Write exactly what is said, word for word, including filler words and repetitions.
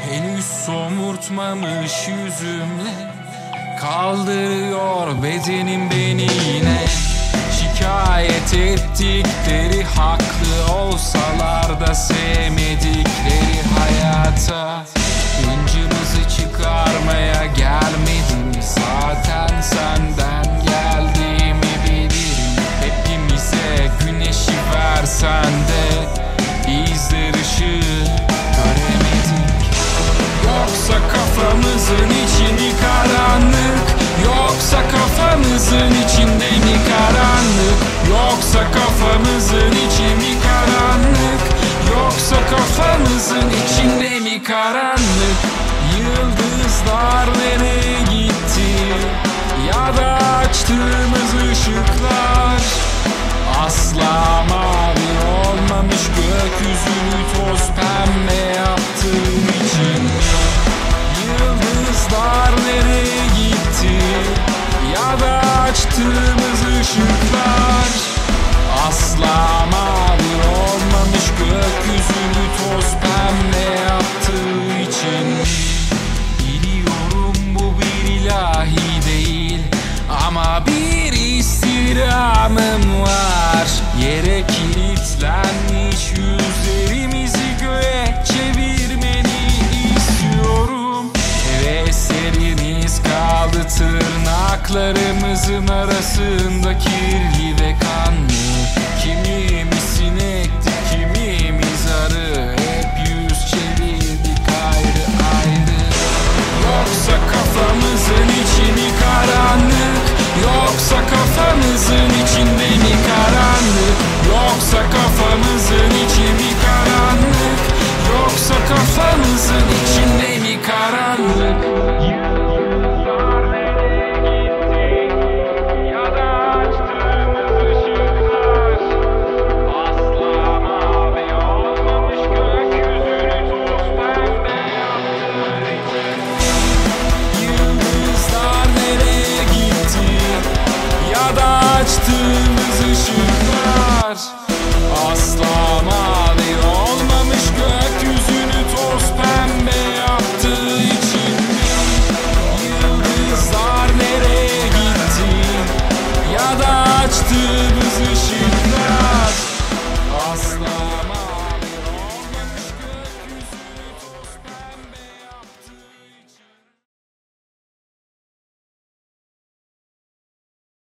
Henüz somurtmamış yüzümle kaldırıyor bedenim beni yine. Şikayet ettikleri haklı olsalar da sevmedikleri hayata hıncımızı çıkarmaya gelmedim. Zaten senden geldiğimi bilirim. Hepimize güneşi versen de bizler ışığı göremedik. Yoksa kafamızın içi mi karanlık? Yoksa kafamızın içinde mi karanlık? Yoksa kafamızın içi mi karanlık? Yoksa kafamızın içinde mi karanlık? Yıldızlar nereye gitti? Ya da açtığımız ışıklar asla mavi olmamış, gökyüzünü toz pembe yaptığım için mi? Yıldızlar nereye gitti? Ya da açtığımız ışıklar asla mavi olmamış, gökyüzünü toz pembe yaptığı için mi? Biliyorum bu bir ilahi değil, ama bir istirhamım var. Yere kilitlenmiş yüzlerimizi göğe çevirmeni istiyorum. Heveslerimiz kaldı tırnaklarımızın arasında, kirli ve kanlı. Kimimiz sinekti, kimimiz arı, hep yüz çevirdik ayrı ayrı. Yoksa kafamızın içi mi karanlık? Yoksa kafamızın içinde mi karanlık? Yoksa kafamızın içi mi karanlık? Yoksa kafamızın